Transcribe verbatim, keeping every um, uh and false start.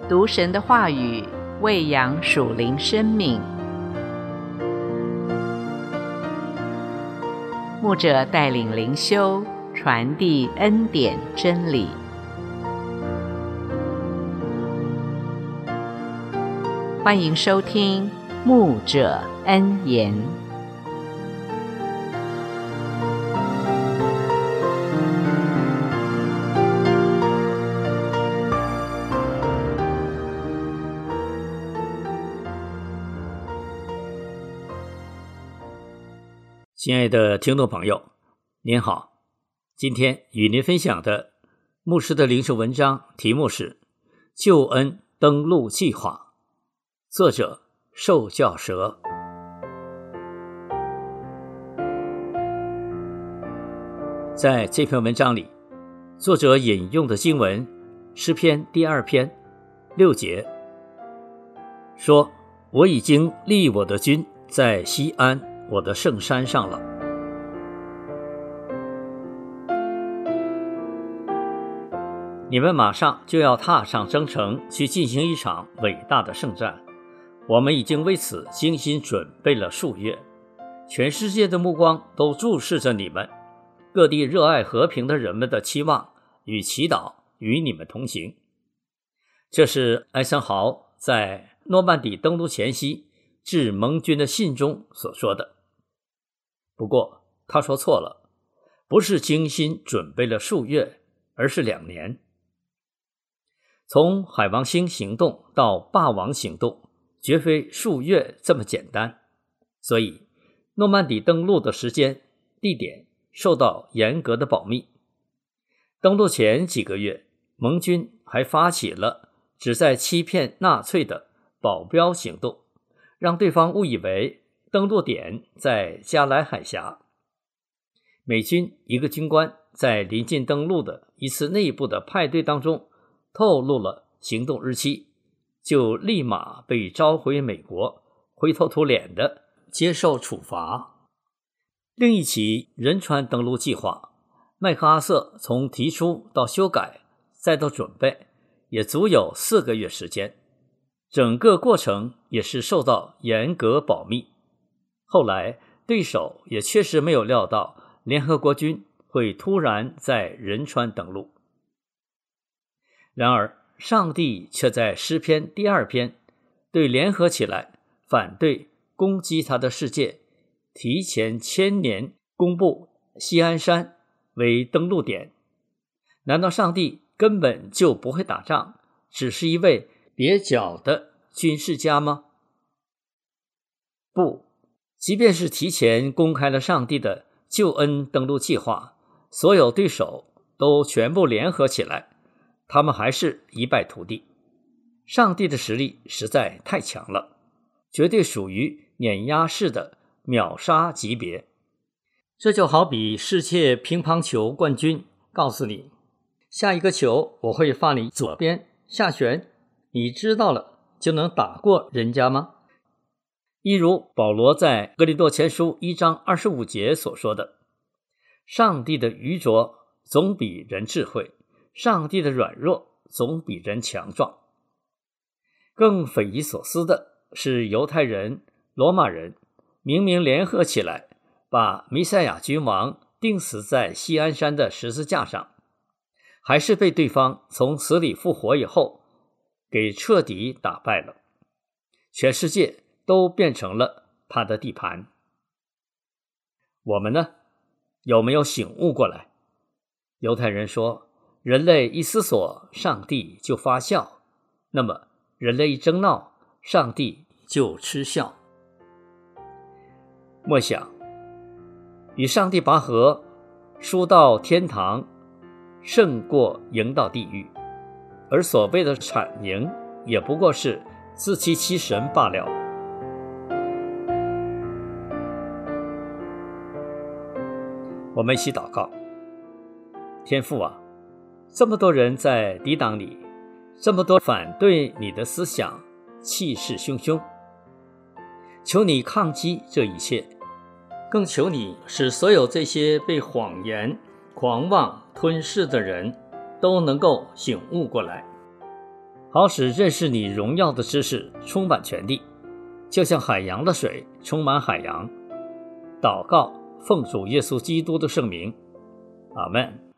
读神的话语，喂养属灵生命。牧者带领灵修，传递恩典真理。欢迎收听牧者恩言。 亲爱的听众朋友，您好，今天与您分享的牧师的灵修文章题目是救恩登陆计划，作者受教蛇。在这篇文章里，作者引用的经文诗篇第二篇六节说，我已经立我的军在西安我的圣山上了。你们马上就要踏上征程，去进行一场伟大的圣战。我们已经为此精心准备了数月，全世界的目光都注视着你们，各地热爱和平的人们的期望与祈祷与你们同行。这是艾森豪在诺曼底登陆前夕致盟军的信中所说的。不过他说错了，不是精心准备了数月，而是两年。从海王星行动到霸王行动，绝非数月这么简单，所以诺曼底登陆的时间、地点受到严格的保密。登陆前几个月，盟军还发起了旨在欺骗纳粹的保镖行动，让对方误以为登陆点在加莱海峡。美军一个军官在临近登陆的一次内部的派对当中透露了行动日期，就立马被召回美国，灰头土脸的接受处罚。另一起仁川登陆计划，麦克阿瑟从提出到修改再到准备，也足有四个月时间，整个过程也是受到严格保密。后来对手也确实没有料到联合国军会突然在仁川登陆。然而上帝却在诗篇第二篇对联合起来反对攻击他的世界提前千年公布锡安山为登陆点。难道上帝根本就不会打仗，只是一位蹩脚的军事家吗？不，即便是提前公开了上帝的救恩登陆计划，所有对手都全部联合起来，他们还是一败涂地。上帝的实力实在太强了，绝对属于碾压式的秒杀级别。这就好比世界乒乓球冠军告诉你，下一个球我会放你左边下旋，你知道了就能打过人家吗？一如保罗在哥林多前书一章二十五节所说的，上帝的愚拙总比人智慧，上帝的软弱总比人强壮。更匪夷所思的是，犹太人、罗马人明明联合起来把弥赛亚君王钉死在锡安山的十字架上，还是被对方从死里复活以后给彻底打败了，全世界都变成了他的地盘。我们呢，有没有醒悟过来？犹太人说，人类一思索，上帝就发笑，那么人类一争闹，上帝就嗤笑。默想，与上帝拔河，输到天堂胜过赢到地狱，而所谓的惨赢也不过是自欺欺神罢了。我们一起祷告。天父啊，这么多人在抵挡你，这么多反对你的思想，气势汹汹，求你抗击这一切，更求你使所有这些被谎言、狂妄吞噬的人都能够醒悟过来， 好使认识你荣耀的知识充满全地，就像海洋的水充满海洋。祷告，奉主耶稣基督的圣名，阿们。